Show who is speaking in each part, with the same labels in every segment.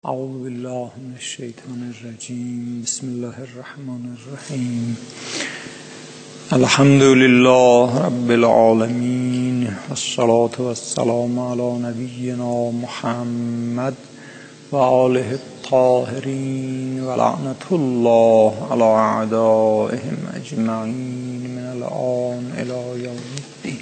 Speaker 1: اعوذ بالله من الشیطان الرجیم. بسم الله الرحمن الرحیم. الحمد لله رب العالمین والصلاة والسلام علی نبینا محمد و آله الطاهرین و لعنة الله علی اعدائهم اجمعین من الآن الی یوم الدین.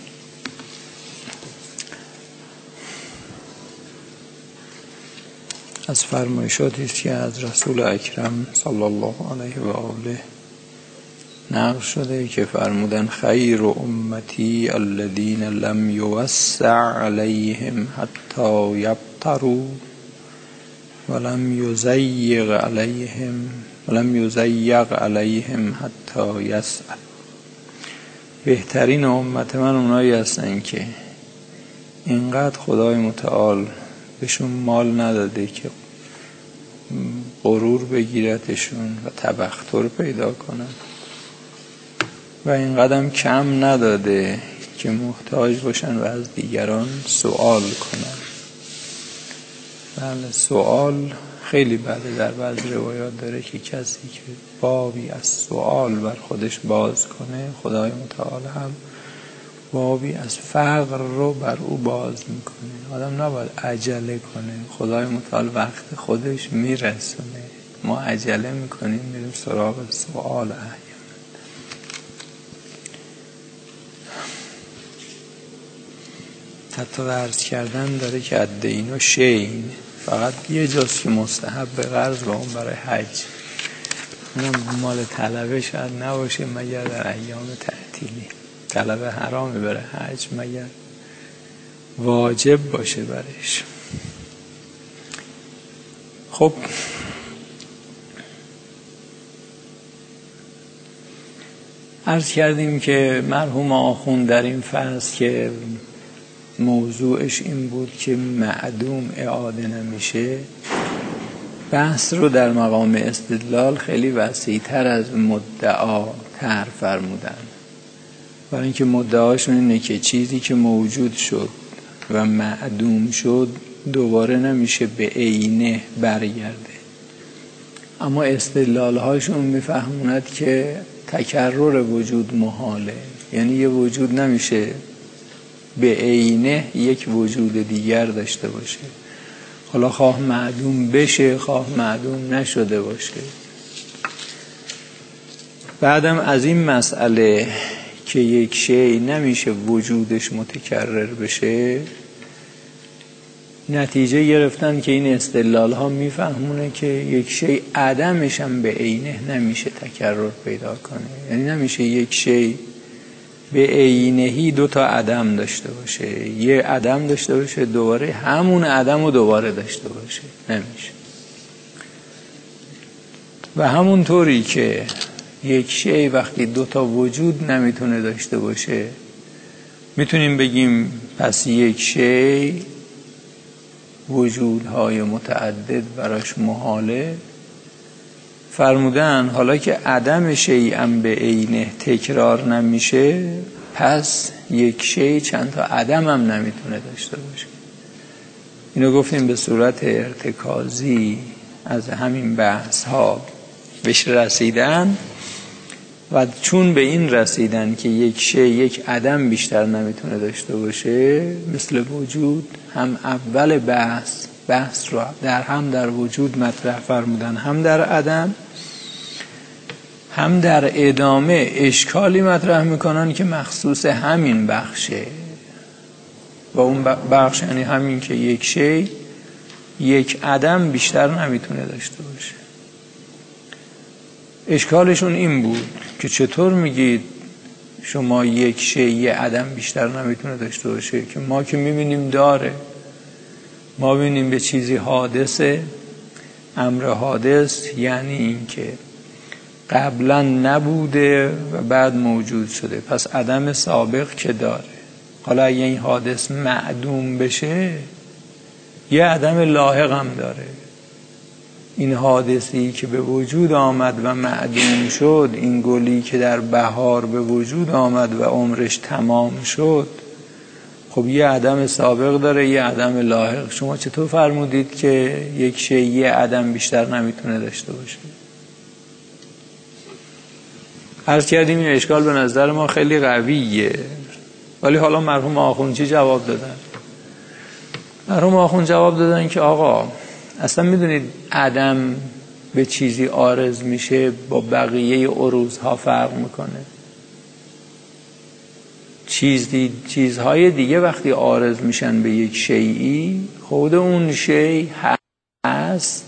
Speaker 1: از فرمایشاتی است که از رسول اکرم صلی الله علیه و آله نقل شده که فرمودن خیر امتی الذین لم یوسع علیهم حتی یبتروا ولم یضیق علیهم حتی یسأل. بهترین امت من اونایی هستن که اینقدر خدای متعال بهشون مال نداده که غرور بگیرتشون و تبختر پیدا کنن و اینقدر کم نداده که محتاج باشن و از دیگران سوال کنن. بله، سوال خیلی بده. در بعض روایات داره که کسی که بابی از سوال بر خودش باز کنه، خدای متعال هم بابی از فقر رو بر او باز میکنه. آدم نباید عجله کنه، خدای متعال وقت خودش میرسونه. ما عجله میکنیم میریم سراغ سوال احیانا. حتی عرض کردن داره که الدین و شین، فقط یه جاست که مستحب به قرض و اون برای حج. اونم مال طلبه شاید نباشه مگر در ایام تعطیلی. طلبه حرامه بره حج مگر واجب باشه برش. خب عرض کردیم که مرحوم آخوند در این فصل که موضوعش این بود که معدوم اعاده نمیشه، بحث رو در مقام استدلال خیلی وسیع‌تر از مدعا طرح فرمودن. برای اینکه مدعاشون اینه که چیزی که موجود شد و معدوم شد دوباره نمیشه به عینه برگرده، اما استدلال هاشون میفهموند که تکرر وجود محاله. یعنی یه وجود نمیشه به عینه یک وجود دیگر داشته باشه، حالا خواه معدوم بشه خواه معدوم نشده باشه. بعدم از این مسئله که یک شی نمیشه وجودش متکرر بشه، نتیجه گرفتن که این استدلال ها میفهمونه که یک شی عدمش هم به عینه نمیشه تکرر پیدا کنه. یعنی نمیشه یک شی به عینهی دو تا عدم داشته باشه، یه عدم داشته باشه دوباره همون عدم رو دوباره داشته باشه، نمیشه. و همون طوری که یک شی وقتی دو تا وجود نمیتونه داشته باشه، میتونیم بگیم پس یک شی وجودهای متعدد براش محاله. فرمودن حالا که عدم شیئا به عینه تکرار نمیشه، پس یک شی چند تا عدم هم نمیتونه داشته باشه. اینو گفتیم به صورت ارتکازی از همین بحث ها بهش رسیدن و چون به این رسیدن که یک شی یک عدم بیشتر نمیتونه داشته باشه، مثل وجود، هم اول بحث رو در وجود مطرح فرمودن، هم در عدم، هم در ادامه اشکالی مطرح میکنن که مخصوص همین بخشه. و اون بخش یعنی همین که یک شی یک عدم بیشتر نمیتونه داشته باشه. اشکالشون این بود که چطور میگید شما یک شی یک عدم بیشتر نمیتونه داشته باشه که ما که میبینیم داره. ما ببینیم به چیزی حادثه، امر حادث یعنی این که قبلا نبوده و بعد موجود شده، پس عدم سابق که داره. حالا اگه این حادث معدوم بشه یه عدم لاحق هم داره. این حادثی که به وجود آمد و معدوم شد، این گلی که در بهار به وجود آمد و عمرش تمام شد، خب یه عدم سابق داره، یه عدم لاحق. شما چطور فرمودید که یک شی یه عدم بیشتر نمیتونه داشته باشه؟ عرض کردیم این اشکال به نظر ما خیلی قویه، ولی حالا مرحوم آخوندی جواب دادن. مرحوم آخوند جواب دادن که آقا اصلا میدونید عدم به چیزی عارض میشه با بقیه عروضها فرق میکنه. چیزهای دیگه وقتی عارض میشن به یک شیئی، خود اون شیء هست،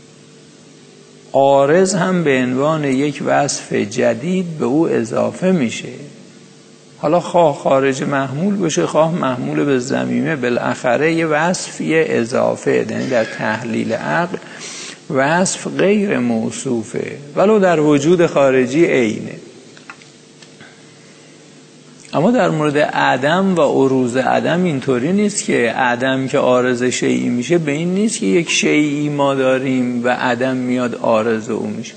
Speaker 1: عارض هم به عنوان یک وصف جدید به او اضافه میشه. حالا خواه خارج محمول باشه، خواه محمول به ضمیمه، بالاخره یه وصفی اضافه، یعنی در تحلیل عقل وصف غیر موصوفه ولو در وجود خارجی عینه. اما در مورد عدم و عروض عدم اینطوری نیست که عدم که عارض شیئی میشه به این نیست که یک شیئی ما داریم و عدم میاد عارض او میشه،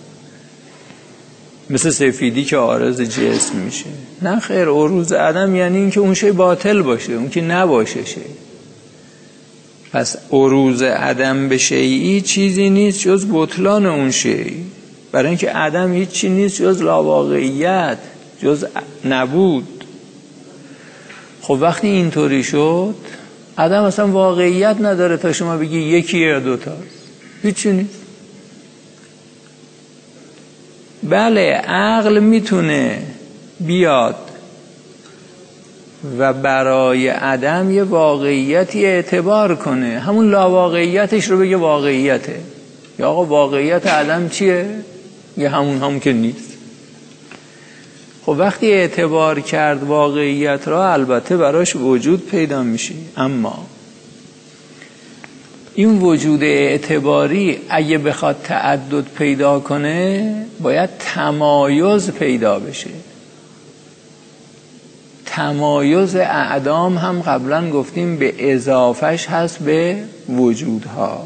Speaker 1: مثل سفیدی که عارض جسم میشه. نه خیر، عروض عدم یعنی این که اون شی باطل باشه، اون که نباشه شی. پس عروض عدم به شیئی چیزی نیست جز بطلان اون شی، برای اینکه عدم هیچی نیست جز لاواقعیت، جز نبود. خب وقتی اینطوری شد عدم اصلا واقعیت نداره تا شما بگی یکی یا دوتا، هیچی نیست. بله عقل میتونه بیاد و برای عدم یه واقعیتی اعتبار کنه، همون لاواقعیتش رو بگه واقعیته. یا آقا واقعیت عدم چیه؟ یه همون که نیست. خب وقتی اعتبار کرد واقعیت را، البته براش وجود پیدا میشه، اما این وجود اعتباری اگه بخواد تعدد پیدا کنه باید تمایز پیدا بشه. تمایز اعدام هم قبلا گفتیم به اضافهش هست به وجودها.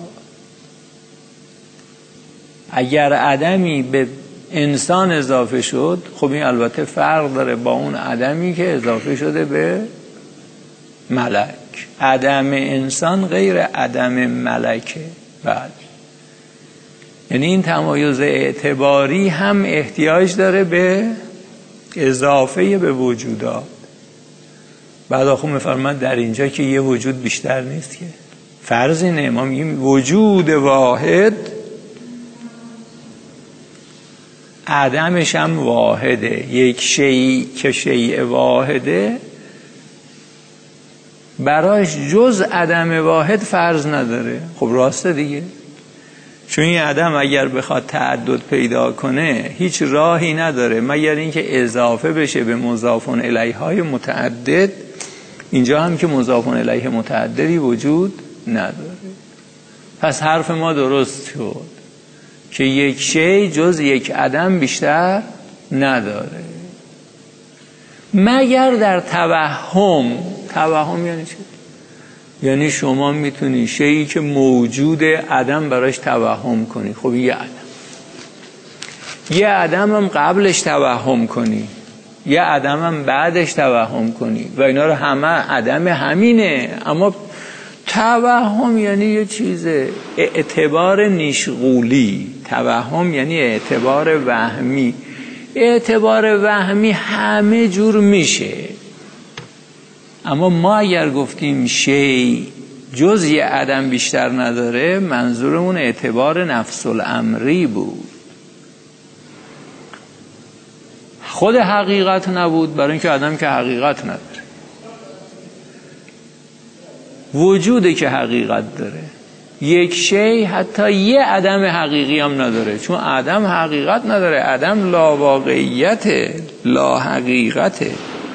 Speaker 1: اگر عدمی به انسان اضافه شد، خب این البته فرق داره با اون عدمی که اضافه شده به ملک. عدم انسان غیر عدم ملکه. بعد یعنی این تمایز اعتباری هم احتیاج داره به اضافه به وجودات. بعد آخو میفرماد در اینجا که یه وجود بیشتر نیست، که فرض اینه ما میگیم وجود واحد عدمش هم واحده. یک شیء که شیء واحده براش جز عدم واحد فرض نداره. خب راسته دیگه، چون این عدم اگر بخواد تعدد پیدا کنه هیچ راهی نداره مگر اینکه اضافه بشه به مضاف الیه های متعدد. اینجا هم که مضاف الیه متعددی وجود نداره. پس حرف ما درست شد که یک شی جز یک عدم بیشتر نداره، مگر در توهم. توهم یعنی چی؟ یعنی شما میتونی شیئی که موجود عدم براش توهم کنی. خب یه عدم هم قبلش توهم کنی، یه عدم هم بعدش توهم کنی و اینا رو همه عدم همینه. اما توهم یعنی یه چیز اعتبار نیشغولی. توهم یعنی اعتبار وهمی. اعتبار وهمی همه جور میشه. اما ما اگر گفتیم شی جز یه عدم بیشتر نداره، منظورمون اعتبار نفس الامری بود. خود حقیقت نبود، برای اینکه عدم که حقیقت نداره. وجوده که حقیقت داره. یک شی حتی یه عدم حقیقی هم نداره، چون عدم حقیقت نداره. عدم لا واقعیته، لا حقیقته.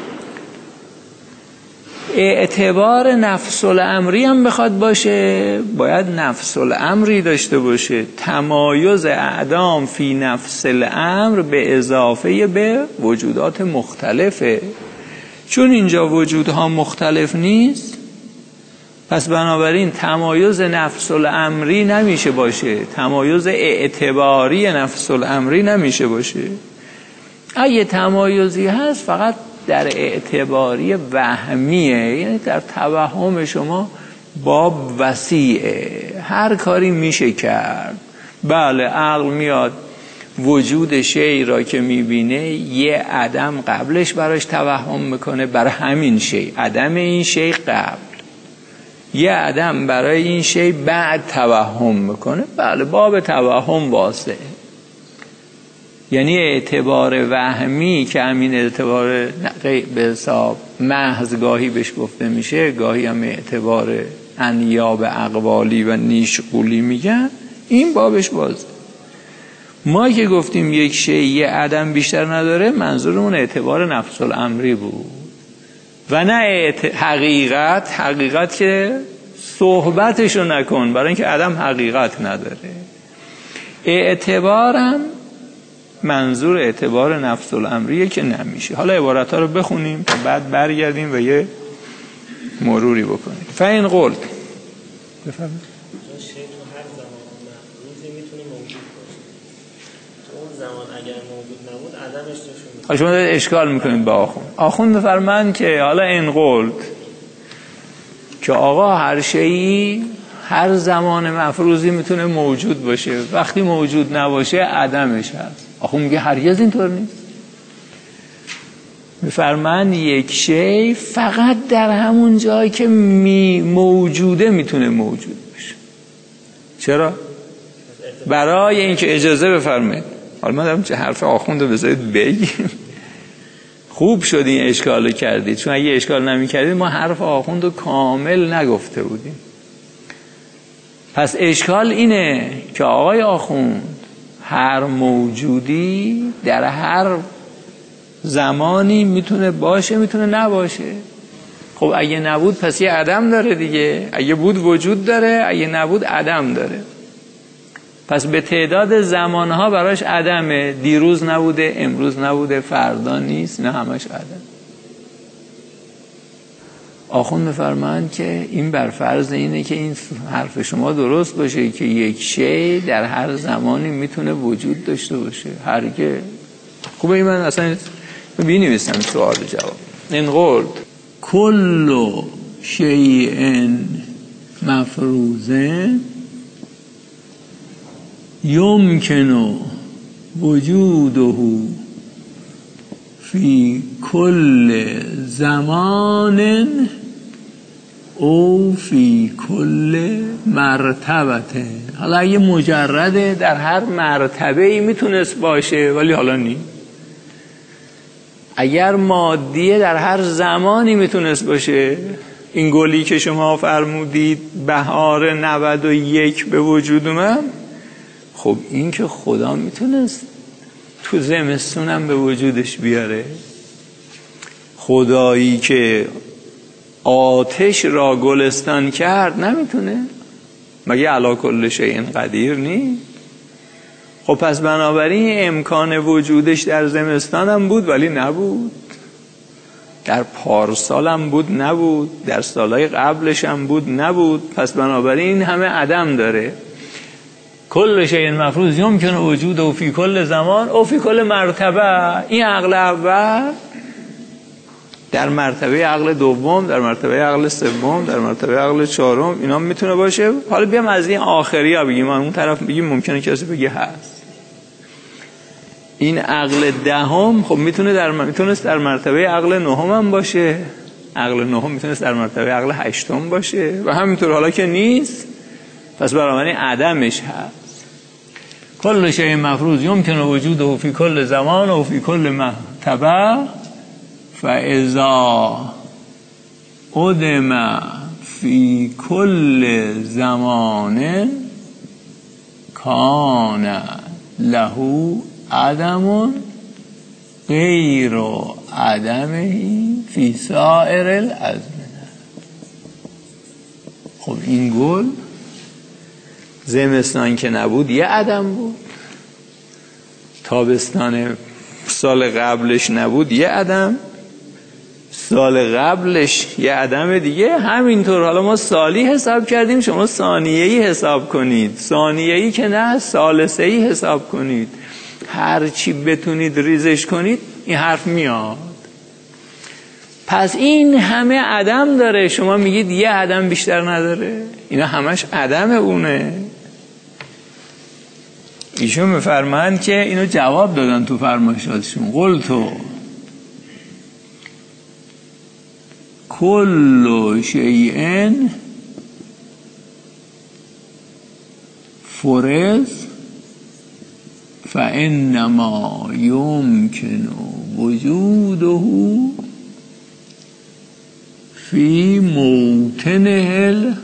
Speaker 1: اعتبار نفس الامری هم بخواد باشه باید نفس الامری داشته باشه. تمایز اعدام فی نفس الامر به اضافه به وجودات مختلفه. چون اینجا وجودها مختلف نیست، پس بنابراین تمایز نفس الامری نمیشه باشه، تمایز اعتباری نفس الامری نمیشه باشه. اگه تمایزی هست فقط در اعتباری وهمیه، یعنی در توهم شما باب وسیعه، هر کاری میشه کرد. بله عقل میاد وجود شی را که میبینه یه عدم قبلش براش توهم میکنه، برای همین شی عدم این شی قبل، یه عدم برای این شی بعد توهم میکنه. بله باب توهم واسه، یعنی اعتبار وهمی که همین اعتبار به حساب محض گاهی بهش گفته میشه، گاهی هم اعتبار انیاب اقوالی و نیشغولی میگن، این بابش بازه. ما که گفتیم یک شی یه عدم بیشتر نداره، منظورمون اعتبار نفس الامری بود و نه حقیقت که صحبتشو نکن، برای اینکه عدم حقیقت نداره. اعتبارم منظور اعتبار نفس الامریه که نمیشه. حالا عبارت ها رو بخونیم تا بعد برگردیم و یه مروری بکنیم. فین قلت بفرمایید.
Speaker 2: شی تو هر زمان محدودی میتونه موجود باشه، تو اون زمان اگر موجود نبود عدمش توش میاد.
Speaker 1: شما دارید اشکال میکنید با آخوند بفرمایند که حالا این قلت که آقا هر شیئی هر زمان مفروضی میتونه موجود باشه، وقتی موجود نباشه عدمش هست. آخوند میگه هرگز اینطور نیست. میفرمایند یک شی فقط در همون جایی که موجوده میتونه موجود باشه. چرا؟ برای اینکه اجازه بفرمایید. حالا من دارم چه حرف آخوند رو بذارید بگیم. خوب شد این اشکال رو کردید، چون اگه اشکال نمی کردید ما حرف آخوند رو کامل نگفته بودیم. پس اشکال اینه که آقای آخوند هر موجودی در هر زمانی میتونه باشه میتونه نباشه. خب اگه نبود پس یه عدم داره دیگه، اگه بود وجود داره، اگه نبود عدم داره. پس به تعداد زمانها براش عدمه، دیروز نبوده، امروز نبوده، فردا نیست، نه همش عدم. آخوند می‌فرمایند که این بر فرض اینه که این حرف شما درست باشه که یک شی در هر زمانی میتونه وجود داشته باشه. هرگز خوبه من اصلا بنویسم سوال و جواب. این قول کل شیء مفروض یمکن وجوده فی کل زمان او فی کل مرتبه. حالا اگه مجرده در هر مرتبه ای میتونست باشه ولی حالا نی. اگر مادیه در هر زمانی میتونست باشه. این گلی که شما فرمودید بهار 91 به وجود اومد، خب این که خدا میتونست تو زمستونم به وجودش بیاره. خدایی که آتش را گلستان کرد نمیتونه؟ مگه علی کل شیء قدیر نی؟ خب پس بنابراین امکان وجودش در زمستانم بود ولی نبود، در پارسالم بود نبود، در سالهای قبلش هم بود نبود. پس بنابراین همه عدم داره. کل شیء مفروض یمکن وجوده فی کل زمان او فی کل مرتبه. این عقل اول در مرتبه عقل دوم، در مرتبه عقل سوم، در مرتبه عقل چهارم اینا میتونه باشه. حالا بیام از این آخری ها بگیم، اون طرف بگیم ممکنه کسی بگه هست. این عقل دهم خب میتونست در مرتبه عقل نهم هم باشه، عقل نهم میتونست در مرتبه عقل هشتم باشه و همینطور. حالا که نیست پس بنابراین عدمش هست. کل شیء مفروض یمکن وجوده فی کل زمان و فی کل مرتبه فاذا عدم فی کل زمان کان له عدم غیر عدمه فی سائر الازمنه. خب این گل زمستان که نبود یه عدم بود، تابستان سال قبلش نبود یه عدم، سال قبلش یه عدم دیگه، همینطور. حالا ما سالی حساب کردیم، شما ثانیه‌ای حساب کنید، ثانیه‌ای که نه ثالثه‌ای حساب کنید، هر چی بتونید ریزش کنید این حرف میاد. پس این همه عدم داره، شما میگید یه عدم بیشتر نداره؟ اینا همش عدم اونه. ایشون میفرمایند که اینو جواب دادن تو فرمایشاتشون. قلتو کل شیء فرض فانما یمکن وجوده فی موطنه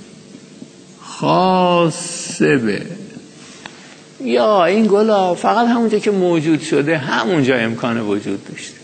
Speaker 1: الخاص به. یا این گلا فقط همونجا که موجود شده همونجا امکان وجود داشته،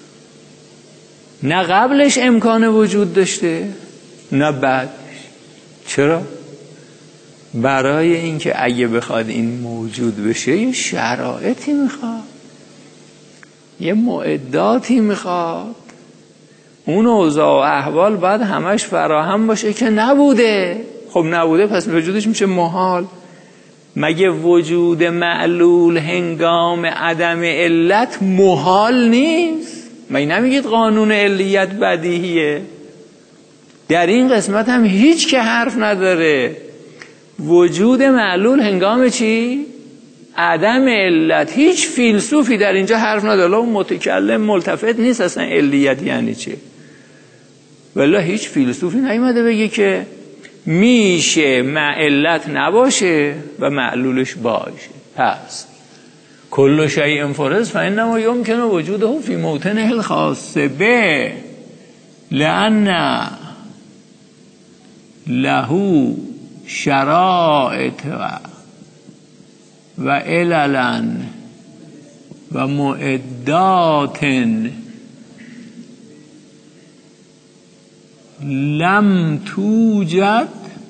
Speaker 1: نه قبلش امکان وجود داشته نه بعدش. چرا؟ برای اینکه اگه بخواد این موجود بشه یه شرایطی میخواد، یه معداتی میخواد، اون اوضاع و احوال باید همش فراهم باشه که نبوده. خب نبوده پس وجودش میشه محال. مگه وجود معلول هنگام عدم علت محال نیست؟ مگه نمیگید قانون علیت بدیهیه؟ در این قسمت هم هیچ که حرف نداره. وجود معلول هنگام چی؟ عدم علت. هیچ فیلسوفی در اینجا حرف نداره. اون متکلم ملتفت نیست اصلا علیت یعنی چی. والله هیچ فیلسوفی نیومده بگه که میشه علت نباشه و معلولش باشه. پس کل شیء فرض فانما یمکن وجوده فی موطنه الخاص به لأن له شرائط و عللا و معدات لم توجد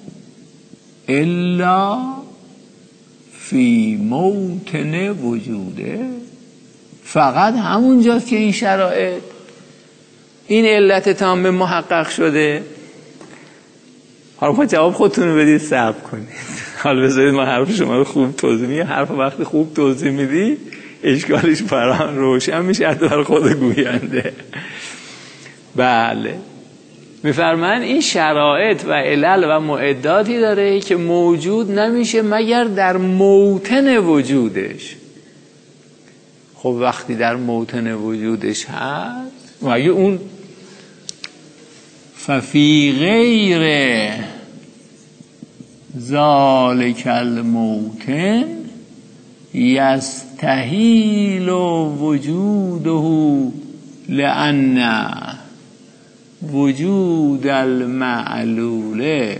Speaker 1: الا فی موطن وجوده. فقط همونجاست که این شرایط، این علت تام محقق شده. حالا جواب خودتون رو بدید، صبر کنید. حالا بذارید ما حرف شما رو خوب توضیح میدیم. حرف وقتی خوب توضیح میدی اشکالش برام روشن میشه حتی برای خود گوینده. بله میفرمان این شرایط و علل و معداتی داره که موجود نمیشه مگر در موطن وجودش. خب وقتی در موطن وجودش هست مگه اون ففی غیر ذالک الموطن یستحیل وجوده لأن وجود المعلول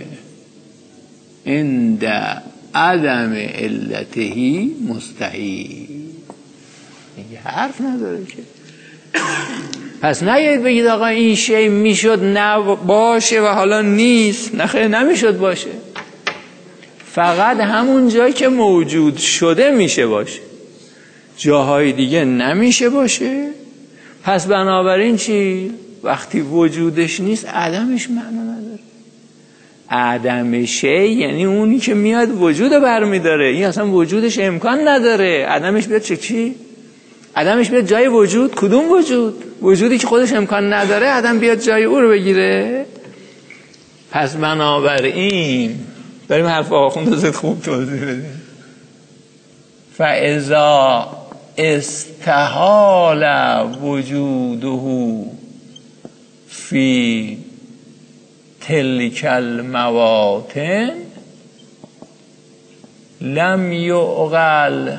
Speaker 1: عند عدم علته مستحیل. این حرف نداره که. پس نگید بگید آقا این شی میشد نباشه و حالا نیست. نخیر نمیشد باشه، فقط همون جایی که موجود شده میشه باشه، جاهای دیگه نمیشه باشه. پس بنابراین چی؟ وقتی وجودش نیست عدمش معنا نداره. عدم شی یعنی اونی که میاد وجود برمیداره. این اصلا وجودش امکان نداره. عدمش بیاد چی؟ عدمش بیاد جای وجود. کدوم وجود؟ وجودی که خودش امکان نداره عدم بیاد جای او رو بگیره. پس بنابراین بریم حرف آخوند زد خوب توضیح بدیم. فاذا استحال وجوده فی تلک المواطن لم یعقل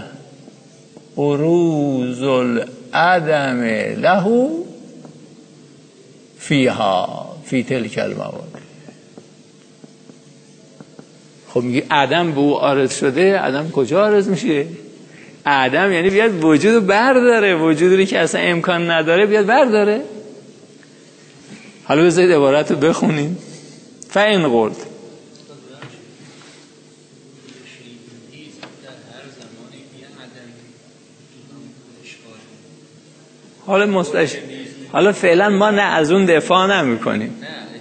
Speaker 1: بروز العدم له فیها فی تلک المواطن. خب میگه عدم به او عارض شده. عدم کجا عارض میشه؟ عدم یعنی بیاد وجود برداره، وجودی که اصلا امکان نداره بیاد برداره. حالا بذارید عبارت رو بخونیم. فاین قلت حالا فعلا ما نه از اون دفاع نمی کنیم،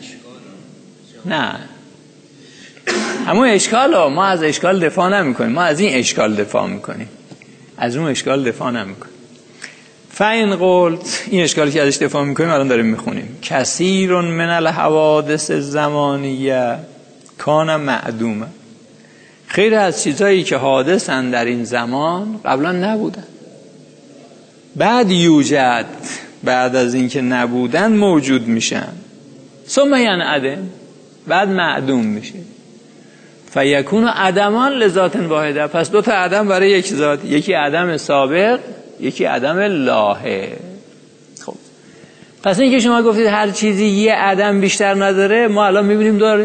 Speaker 1: نه همون اشکال ها، ما از اشکال دفاع نمی کنیم، ما از این اشکال دفاع می کنیم، از اون اشکال دفاع نمی کنیم. فاین قلت، این اشکالی که ازش دفاع میکنیم الان داریم میخونیم، کثیر من الحوادث الزمانیه کان معدومه، خیلی از چیزایی که حادثن در این زمان قبلا نبودن، بعد یوجد، بعد از اینکه نبودن موجود میشن، ثم ینعدم، بعد معدوم میشه، فیکون عدمان لذات واحده، پس دو تا عدم برای یک ذات، یکی عدم سابق، یکی عدم لاحق. خب پس این که شما گفتید هر چیزی یه عدم بیشتر نداره، ما الان میبینیم داره.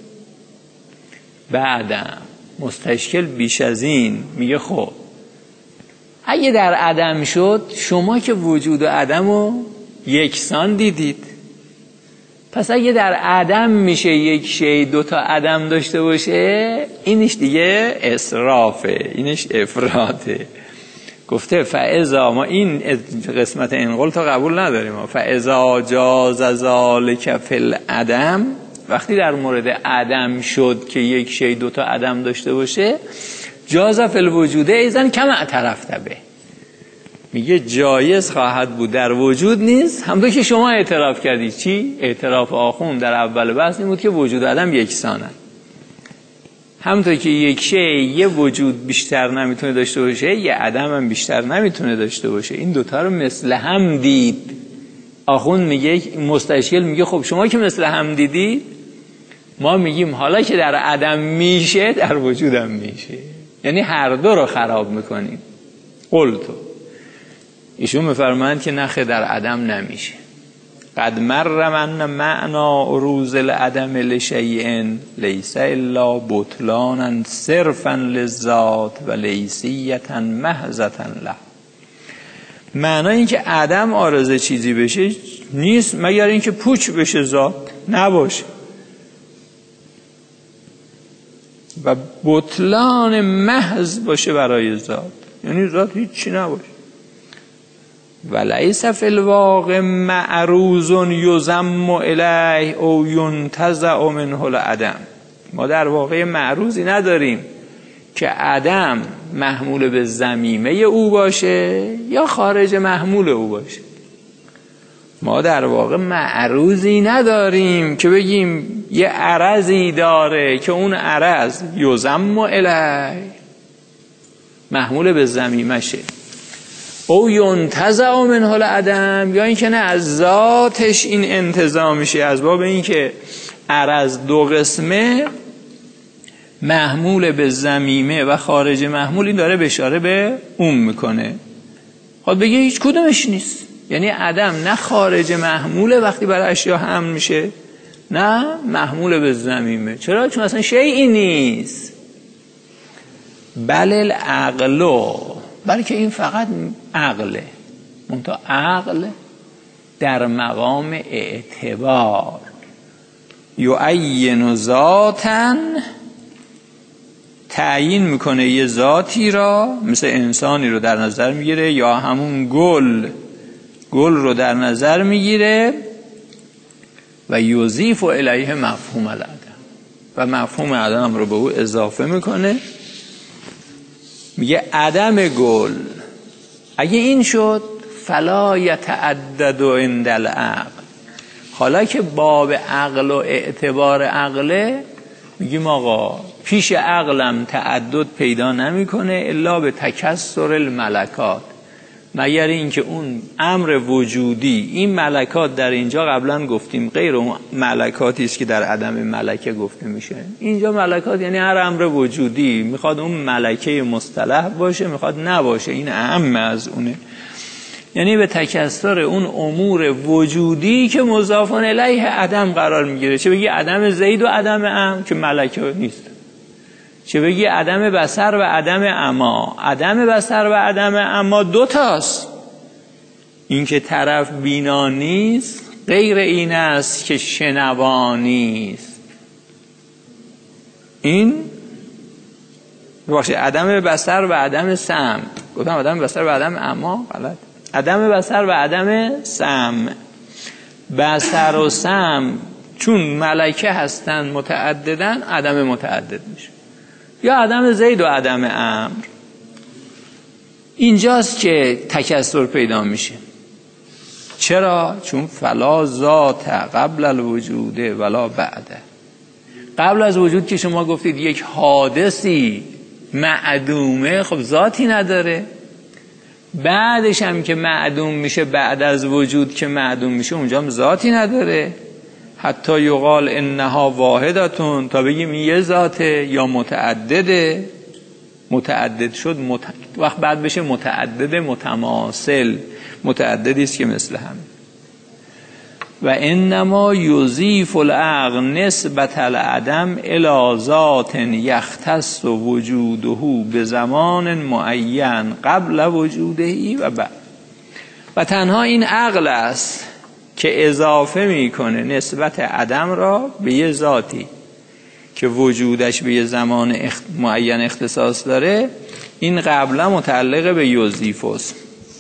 Speaker 1: بعدم مستشکل بیش از این میگه خب اگه در عدم شد، شما که وجود و عدم رو یکسان دیدید، پس اگه در عدم میشه یک شی دو تا عدم داشته باشه، اینش دیگه اسرافه، اینش افراطه. گفته فاذا، ما این قسمت انقل تا قبول نداریم، فاذا جاز ذلک فی العدم، وقتی در مورد عدم شد که یک شی دو تا عدم داشته باشه، جاز فی الوجود ایزن کما اعترفت به، میگه جایز خواهد بود در وجود نیست، همونطور که شما اعتراف کردید. چی؟ اعتراف آخوند در اول بحث این بود که وجود عدم یکسانن. همونطور که یک شی یه وجود بیشتر نمیتونه داشته باشه، یه عدم هم بیشتر نمیتونه داشته باشه، این دوتا رو مثل هم دید. آخوند میگه، مستشکل میگه خب شما که مثل هم دیدید، ما میگیم حالا که در عدم میشه در وجودم میشه، یعنی هر دو رو خراب میکنیم. قلتو، ایشون میفرمایند که نخه در عدم نمیشه. قد مر من معنا عروض العدم لشیء لیس الا بطلانا صرفا للذات و لیسیتا محضة له. معنی این که عدم عارض چیزی بشه نیست مگر اینکه پوچ بشه، ذات نباشه، و بطلان محض باشه برای ذات، یعنی ذات هیچی نباشه. ولیس فی الواقع معروض یذم الیه او ینتزع منه العدم. ما در واقع معروضی نداریم که عدم محمول به ضمیمه او باشه یا خارج محمول او باشه. ما در واقع معروضی نداریم که بگیم یه عرضی داره که اون عرض یذم الیه محمول به ضمیمه شه، او ینتزع منه العدم، یا اینکه نه از ذاتش این انتزاع میشه، از باب این که عرض دو قسمه، محمول به ضمیمه و خارج محمول، این داره اشاره به اون میکنه. خب بگه هیچ کدومش نیست، یعنی عدم نه خارج محموله وقتی برای اشیا حمل میشه، نه محمول به ضمیمه. چرا؟ چون اصلا شیئی نیست. بل العقل، بلکه این فقط عقله، منتها عقل در مقام اعتبار، یعین ذاتن، تعیین میکنه یه ذاتی را، مثل انسانی رو در نظر میگیره، یا همون گل رو در نظر میگیره، و یضیف الیه مفهوم العدم، و مفهوم عدم رو به او اضافه میکنه. میگه عدم گل اگه این شد، فلا یتعدد عند العقل، حالا که باب عقل و اعتبار عقله، میگیم آقا پیش عقلم تعدد پیدا نمیکنه الا به تکثر الملکات، مگر اینکه اون امر وجودی، این ملکات در اینجا قبلا گفتیم غیر اون ملکاتی است که در عدم ملکه گفته میشه. اینجا ملکات یعنی هر امر وجودی، میخواد اون ملکه مصطلح باشه میخواد نباشه، این اهم از اونه، یعنی به تکثر اون امور وجودی که مضاف الیه عدم قرار میگیره. چه بگی عدم زید و عدم ام که ملکه نیست، چه بگی عدم بصر و عدم عما. عدم بصر و عدم عما دو تاست، این که طرف بینا نیست غیر این است که شنوا نیست. این باشه عدم بصر و عدم سمع، گفتم عدم بصر و عدم عما غلط، عدم بصر و عدم سمع. بصر و سمع چون ملکه هستن متعددن، عدم متعدد میشه، یا عدم زید و عدم امر. اینجاست که تکثر پیدا میشه. چرا؟ چون فلا ذات قبل الوجود ولا بعده. قبل از وجود که شما گفتید یک حادثی معدومه، خب ذاتی نداره. بعدش هم که معدوم میشه، بعد از وجود که معدوم میشه، اونجا هم ذاتی نداره. حتی یقال انها واحدتون، تا بگیم یه ذاته یا متعدده. متعدد شد وقت بعد بشه متعدد متماثل، متعددی است که مثل هم. و انما یضیف العقل نسبت العدم الی ذات یختص وجوده به زمان معین قبل وجوده و بعد. و تنها این عقل است که اضافه میکنه نسبت عدم را به یه ذاتی که وجودش به یه زمان معین اختصاص داره. این قبلا متعلق به یضیف است.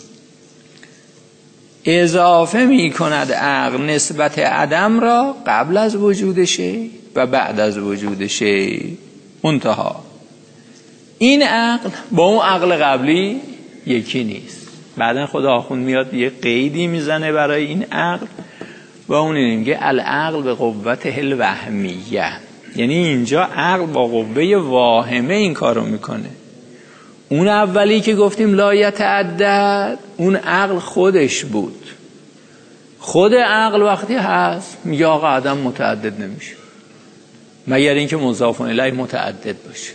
Speaker 1: اضافه می کند عقل نسبت عدم را قبل از وجود شی و بعد از وجود شی. منتها این عقل با اون عقل قبلی یکی نیست. بعدن خدا آخوند میاد یه قیدی میزنه برای این عقل و اون میگه العقل به قوت الوهمیه. یعنی اینجا عقل با قوه واهمه این کارو میکنه. اون اولی که گفتیم لا یتعدد، اون عقل خودش بود. خود عقل وقتی هست میگه آقا عدم متعدد نمیشه مگر اینکه مضاف الیه متعدد باشه.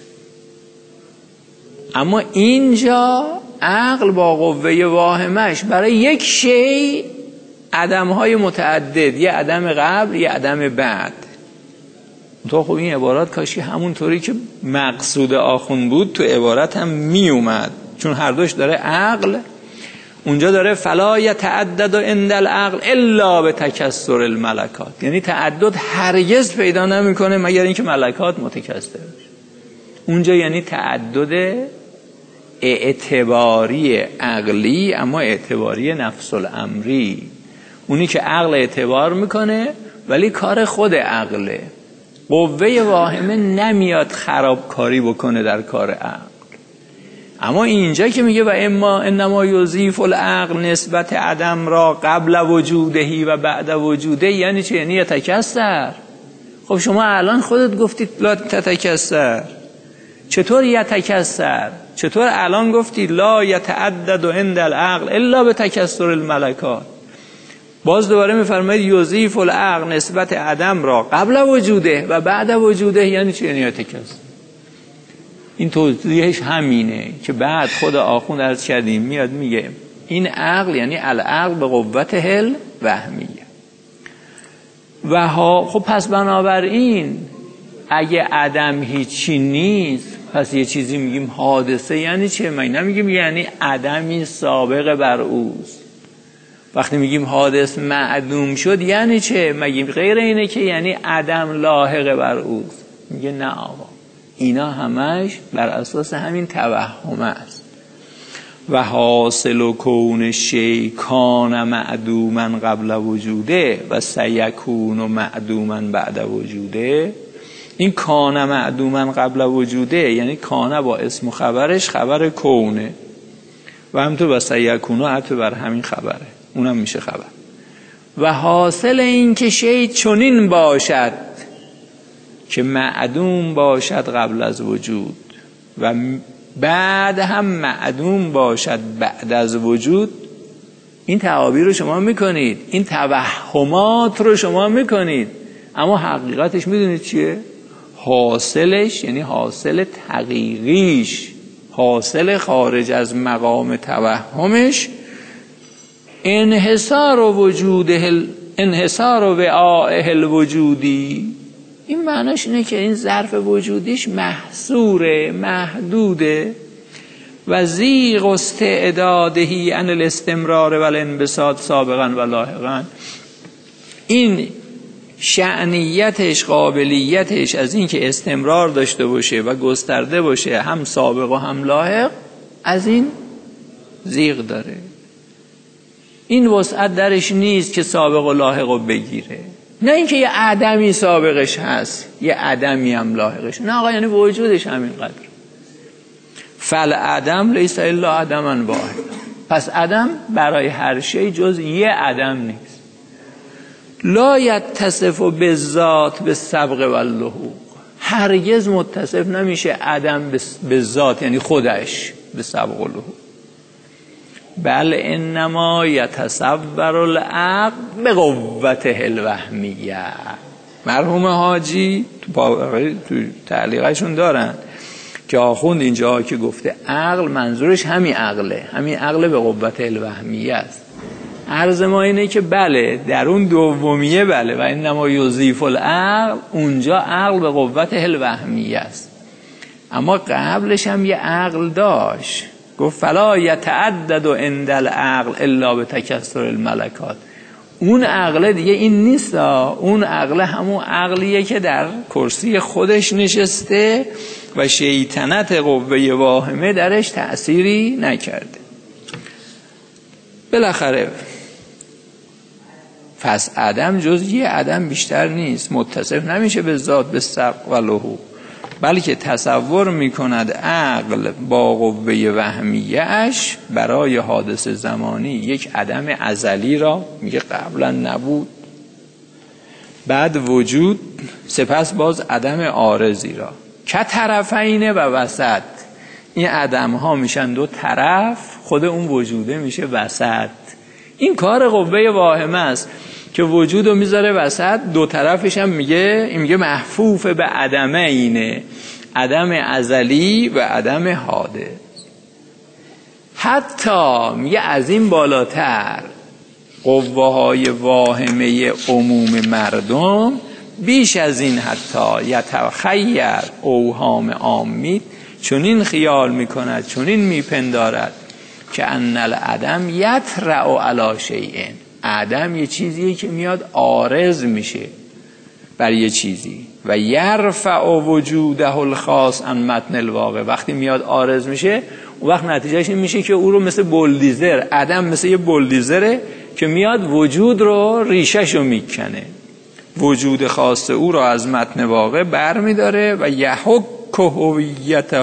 Speaker 1: اما اینجا عقل با قوه واهمش برای یک شی عدم‌های متعدد، یه عدم قبل یه عدم بعد. تو خب این عبارات کاشی همونطوری که مقصود آخون بود تو عبارت هم می اومد، چون هر دوش داره عقل اونجا داره فلا یتعدد عند العقل الا به تکثر الملکات. یعنی تعدد هرگز پیدا نمیکنه مگر اینکه ملکات متکثر بشه. اونجا یعنی تعدد اعتباری عقلی، اما اعتباری نفس الامری، اونی که عقل اعتبار میکنه ولی کار خود عقله. قوه واهمه نمیاد خرابکاری بکنه در کار عقل. اما اینجا که میگه و اما انما یضیف العقل نسبت عدم را قبل وجودهی و بعد وجوده، یعنی چه؟ یعنی یتکثر. خب شما الان خودت گفتید لا تتکثر، چطور یتکثر؟ چطور الان گفتی لا یتعدد عند العقل الا به تکثر الملکات؟ باز دوباره میفرماید یضیف العقل نسبت عدم را قبل وجوده و بعد وجوده، یعنی چه؟ یعنی یتکثر. این توضیحش همینه که بعد خود آخوند عرض کردیم میاد میگه این عقل یعنی العقل به قوت هل وهمیه. و خب پس بنابراین اگه عدم هیچی نیست، پس یه چیزی میگیم حادثه، یعنی چه؟ ما نمیگیم یعنی عدمی سابق بر اوست. وقتی میگیم حادث معدوم شد یعنی چه؟ میگیم غیر اینه که یعنی عدم لاحق بر اوست. میگه نه آقا، اینا همش بر اساس همین توهم است. و حاصل کون شی کان معدوما قبل وجوده و سیکون معدوما بعد وجوده. این کان معدوما قبل وجوده یعنی کان با اسم و خبرش خبر کونه و همطور و سیکون حتی بر همین خبره، اونم میشه خبر. و حاصل این که شی چنین باشد که معدوم باشد قبل از وجود و بعد هم معدوم باشد بعد از وجود. این تعابیر رو شما میکنید، این توهمات رو شما میکنید، اما حقیقتش میدونید چیه؟ حاصلش یعنی حاصل تحقیقیش، حاصل خارج از مقام توهمش انحصار و وعائه الوجودی. این معناش اینه که این ظرف وجودیش محصوره، محدوده. و ضیق استعدادهی عن الاستمرار و الانبساط سابقا و لاحقا. این شأنیتش، قابلیتش از این که استمرار داشته باشه و گسترده باشه، هم سابق و هم لاحق، از این ضیق داره. این وسعت درش نیست که سابق و لاحق رو بگیره. نه اینکه یه عدمی سابقش هست یه عدمی هم لاحقش، نه آقا، یعنی وجودش همین قدر. فالعدم لیس الا عدما واحد. پس عدم برای هر شی جز یه عدم نیست. لا یتصف بالذات بالسبق واللحوق. هرگز متصف نمیشه عدم به ذات، یعنی خودش، به سبق و لحوق. بل انما یتصور العقل به قوته الوهمیه. مرحوم حاجی تو تعلیقشون دارن که آخوند اینجا که گفته عقل، منظورش همین عقله، همین عقل به قوت الوهمیه است. عرض ما اینه که بله در اون دومیه بله، و انما یضیف العقل، اونجا عقل به قوت الوهمیه است، اما قبلش هم یه عقل داشت. گفت فلا یتعدد عند العقل الا بتکثر الملکات. اون عقل دیگه این نیست، اون عقل همون عقلیه که در کرسی خودش نشسته و شیطنت قوه واهمه درش تأثیری نکرده. بالاخره پس عدم جز یه عدم بیشتر نیست، متصف نمیشه به ذات به سبق و لحوق، بلکه تصور میکند عقل با قوه وهمیه اش برای حادث زمانی یک عدم ازلی را میگه قبلا نبود، بعد وجود، سپس باز عدم عارضی را که طرفین و وسط. این عدم ها میشن دو طرف، خود اون وجوده میشه وسط. این کار قوه واهمه است که وجود رو میذاره وسط، دو طرفش هم میگه محفوف به عدمه، اینه عدم ازلی و عدم حادث. حتی میگه از این بالاتر قوه های واهمه عموم مردم بیش از این حتی یتخیر اوهام عامی، چنین خیال میکند، چنین میپندارد که ان العدم یطرأ علی شیء. عدم یه چیزیه که میاد عارض میشه بر یه چیزی و یرفع وجوده الخاص عن متن الواقع. وقتی میاد عارض میشه اون وقت نتیجهش این میشه که او رو مثل بولدیزر، عدم مثل یه بولدیزره که میاد وجود رو ریشش رو میکنه، وجود خاص او رو از متن واقع بر میداره و یحک هویته،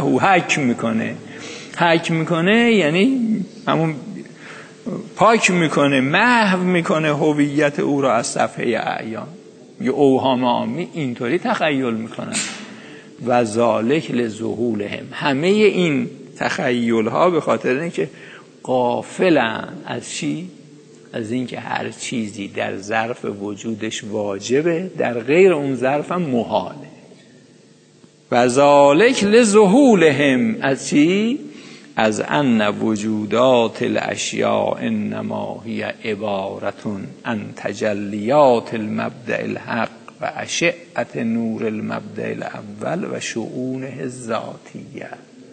Speaker 1: حک میکنه یعنی همون پاک میکنه، محو میکنه هویت او را از صفحه اعیان. یه اوهام عامی اینطوری تخیل میکنن و ذالک لذهولهم. همه این تخیل ها به خاطر اینکه غافلن از چی؟ از اینکه هر چیزی در ظرف وجودش واجبه، در غیر اون ظرف هم محاله. و ذالک لذهولهم از چی؟ از ان وجودات الاشیاء انما هی عبارتون عن تجلیات المبدأ الحق و اشعة نور المبدأ الاول و شؤونه الذاتیه.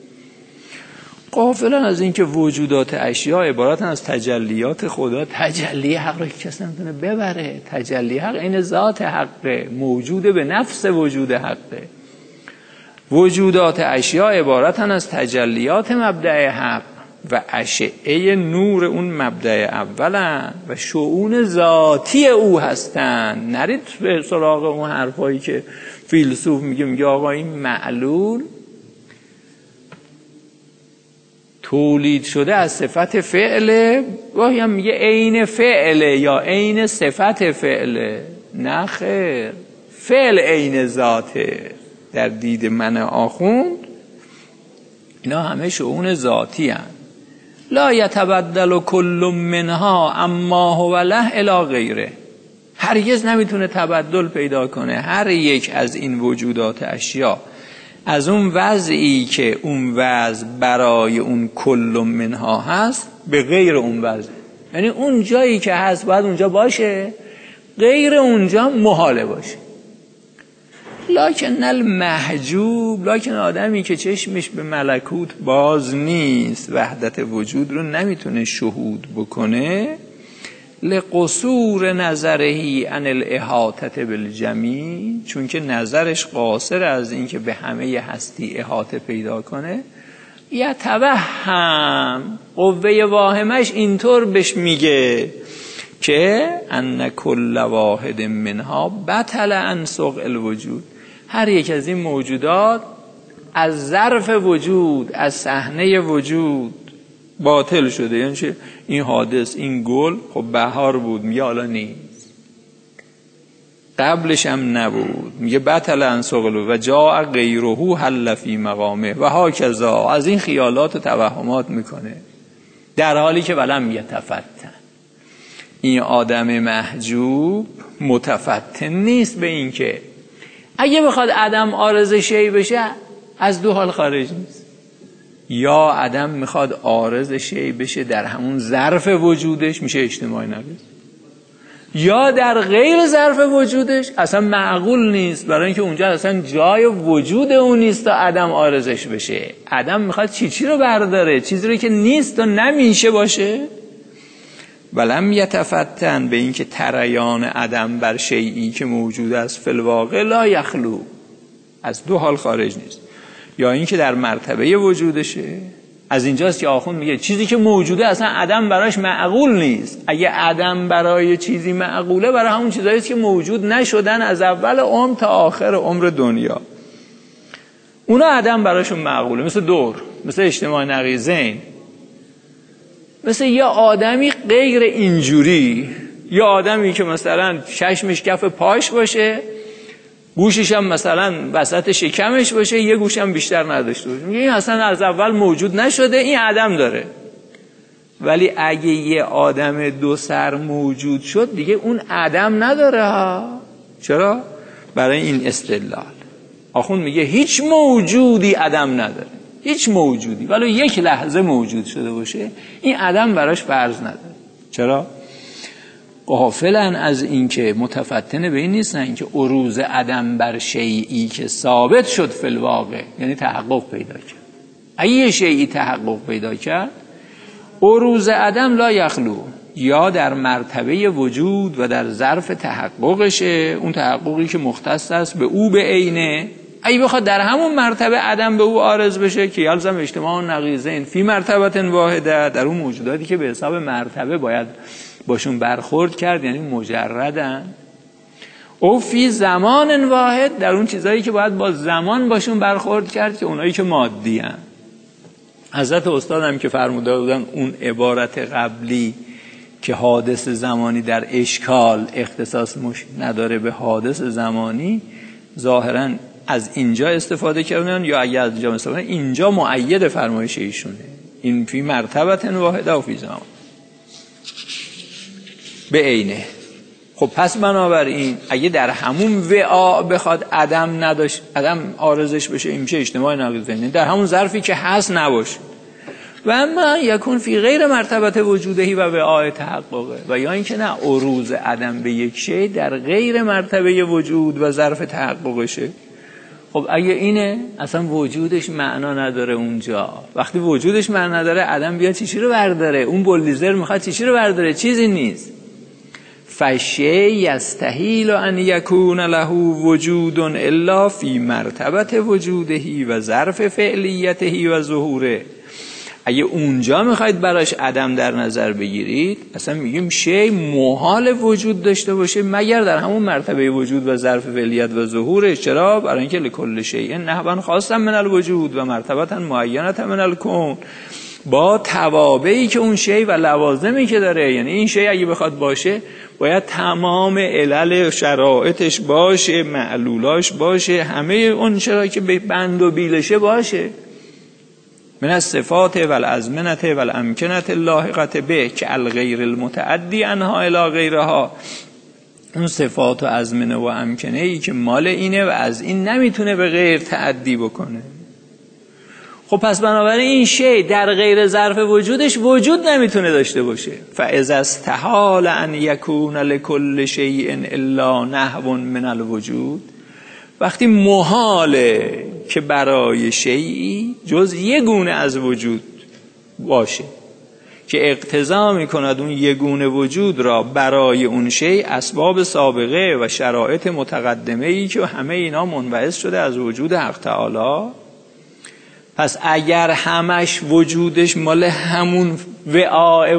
Speaker 1: غافلن از اینکه وجودات اشیاء عبارتن از تجلیات خدا. تجلی حق رو کسی نمیتونه ببره. تجلی حق این ذات حقه، موجوده به نفس وجود حقه. وجودات اشیاء عبارتن از تجلیات مبدأ حق و اشعه نور اون مبدأ اولن و شؤون ذاتی او هستن. نرید به سراغ اون حرفایی که فیلسوف میگه آقا این معلول تولید شده از صفت فعله، گاهی هم میگه عین فعله یا عین صفت فعله. نه خیر، فعل عین ذاته. در دید من آخوند اینا همه شؤون ذاتی هن. لا یتبدل کل منها اما هو له الی غیره. هرگز نمیتونه تبدل پیدا کنه هر یک از این وجودات اشیا از اون وضعی که اون وضع برای اون کل منها هست به غیر اون وضع. یعنی اون جایی که هست باید اونجا باشه، غیر اونجا محاله باشه. لکن المحجوب، لکن آدمی که چشمش به ملکوت باز نیست، وحدت وجود رو نمیتونه شهود بکنه، لقصور نظرهی عن الاحاطه بالجمیع، چون که نظرش قاصر از این که به همه هستی احاطه پیدا کنه، یتوهم، قوه واهمش اینطور بهش میگه که ان کل واحد منها بطل عن سوق الوجود. هر یک از این موجودات از ظرف وجود، از صحنه وجود باطل شده. یعنی چه؟ این حادث، این گل خب بهار بود، میگه حالا نیست، قبلش هم نبود، میگه بطل انسقلو و جاء غیره حل فی مقامه و هاکذا. از این خیالات و توهمات میکنه، در حالی که ولم یتفتن. این آدم محجوب متفتن نیست به این که اگه بخواد عدم عارض شیء بشه از دو حال خارج نیست. یا عدم میخواد عارض شیء بشه در همون ظرف وجودش، میشه اجتماعی نقیض، یا در غیر ظرف وجودش اصلا معقول نیست، برای اینکه اونجا اصلا جای وجود اون نیست تا عدم عارضش بشه. عدم میخواد چی رو برداره؟ چیزی رو که نیست و نمیشه باشه. ولم یتفتن به این که تریان عدم بر شیئی که موجود است فی الواقع لا یخلو، از دو حال خارج نیست. یا این که در مرتبه وجودشه. از اینجاست که آخوند میگه چیزی که موجوده اصلا عدم براش معقول نیست. اگه عدم برای چیزی معقوله، برای همون چیزایی که موجود نشدن از اول عمر تا آخر عمر دنیا، اونا عدم براشون معقوله. مثل دور، مثل اجتماع نقیضین، مثل یه آدمی غیر اینجوری، یه آدمی که مثلا چشمش کف پاش باشه، گوشش هم مثلا وسط شکمش باشه، یه گوش هم بیشتر نداشته باشه. این اصلا از اول موجود نشده، این عدم داره. ولی اگه یه آدم دو سر موجود شد دیگه اون عدم نداره ها. چرا؟ برای این استدلال آخوند میگه هیچ موجودی عدم نداره، هیچ موجودی ولی یک لحظه موجود شده باشه این عدم براش فرض نداره. چرا؟ غافلن از این که متفتن به این نیستن که عروض عدم بر شیئی که ثابت شد فی الواقع، یعنی تحقق پیدا کرد. اگه یه شیئی تحقق پیدا کرد، عروض عدم لا یخلو، یا در مرتبه وجود و در ظرف تحققشه، اون تحققی که مختص است به او به عینه. اگه بخواد در همون مرتبه عدم به او عارض بشه که یلزم اجتماع نقیضین فی مرتبه واحده، در اون موجوداتی که به حساب مرتبه باید باشون برخورد کرد، یعنی مجردن. او فی زمان واحد، در اون چیزایی که باید با زمان باشون برخورد کرد که اونایی که مادی هن. حضرت استادم که فرموده بودن اون عبارت قبلی که حادث زمانی در اشکال اختصاص نداره به حادث زمانی، ظاهراً از اینجا استفاده کردن، یا اگر از اینجا استفاده اینجا مؤید فرمایش ایشونه، این فی مرتبه واحده و فی زمان به عینه. خب پس بنابراین اگه در همون وعا بخواد عدم نداشت، عدم عارضش بشه، این میشه اجتماع نقیضین، در همون ظرفی که هست نباشه. و اما یکون فی غیر مرتبه وجودهی و وعاء تحققه، و یا اینکه نه، عروض عدم به یک شی در غیر مرتبه وجود و ظرف تحققشه. خب اگه اینه اصلا وجودش معنا نداره اونجا. وقتی وجودش معنا نداره، عدم بیا چیزی رو برداره، اون بولدیزر میخواد چیزی رو برداره، چیزی نیست. فشی یستحیل ان یکون له وجود الا فی مرتبه وجودهی و ظرف فعلیتهی و ظهوره. اگه اونجا میخواید براش عدم در نظر بگیرید، اصلا میگیم شی محال وجود داشته باشه مگر در همون مرتبه وجود و ظرف فعلیت و ظهورش. چرا؟ برای اینکه لکل شیء نحوا خاصا من الوجود و مرتبه معینه من الکون، با توابعی که اون شی و لوازمی که داره. یعنی این شی اگه بخواد باشه باید تمام علل و شرایطش باشه، معلولاش باشه، همه اون چرا که به بند و بیلشه باشه، من الصفات والازمنه والامکنه اللاحقه به که الغیر المتعدی عنها الی غیرها. اون صفات و ازمنه و امکنه ای که مال اینه و از این نمیتونه به غیر تعدی بکنه. خب پس بنابراین این شی در غیر ظرف وجودش وجود نمیتونه داشته باشه. فاذا استحال ان یکون لكل شیء الا نحو من الوجود، وقتی محاله که برای شیئی جز یک گونه از وجود باشه که اقتضا میکند اون یک گونه وجود را برای اون شیء اسباب سابقه و شرایط متقدمه‌ای که همه اینا منبعث شده از وجود حق تعالی، پس اگر همش وجودش مال همون وعاء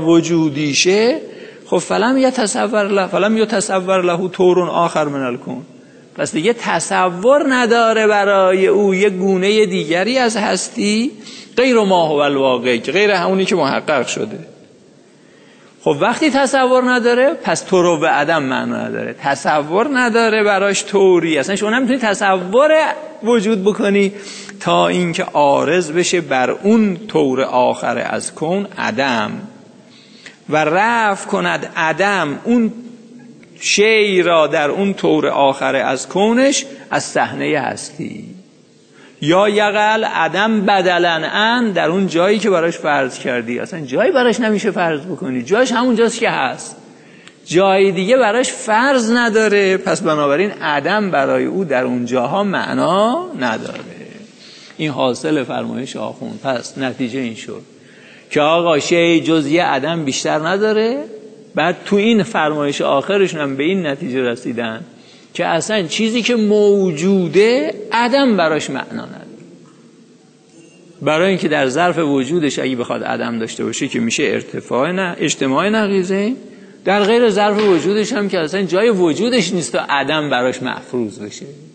Speaker 1: وجودیشه، خب فلم یتصور له طور آخر من الکون، پس دیگه تصور نداره برای او یک گونه دیگری از هستی غیر ما هو الواقع، که غیر همونی که محقق شده. خب وقتی تصور نداره پس طور و عدم معنا نداره. تصور نداره براش طوری، اصلا شما نمیتونی تصور وجود بکنی تا اینکه عارض بشه بر اون طور آخر از کون عدم و رفع کند عدم اون شی را در اون طور آخر از کونش از صحنه هستی، یا یقل عدم بدلن ان در اون جایی که براش فرض کردی. اصلا جایی براش نمیشه فرض بکنی، جاش همون جاست که هست، جای دیگه براش فرض نداره. پس بنابراین عدم برای او در اون جاها معنا نداره. این حاصل فرمایش آخوند. پس نتیجه این شد که آقا شی جزئی عدم بیشتر نداره. بعد تو این فرمایش آخرشون هم به این نتیجه رسیدن که اصلا چیزی که موجوده عدم براش معنا نداره، برای اینکه در ظرف وجودش اگه بخواد عدم داشته باشه که میشه اجتماع نقیضه، در غیر ظرف وجودش هم که اصلا جای وجودش نیست تا عدم براش مفروض بشه.